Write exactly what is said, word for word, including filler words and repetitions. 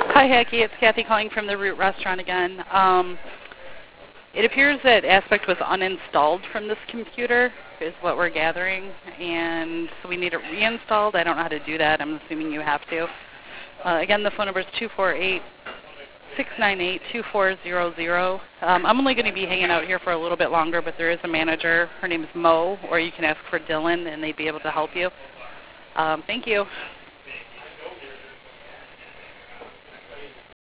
Hi, Hacky. It's Kathy calling from the Root Restaurant again. Um, it appears that Aspect was uninstalled from this computer, is what we're gathering, and so we need it reinstalled. I don't know how to do that. I'm assuming you have to. Uh, again, the phone number is two four eight, six nine eight, two four zero zero. Um, I'm only going to be hanging out here for a little bit longer, but there is a manager. Her name is Mo, or you can ask for Dylan, and they'd be able to help you. Um, thank you.